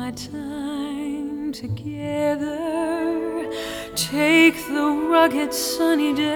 my time together. Take the rugged sunny day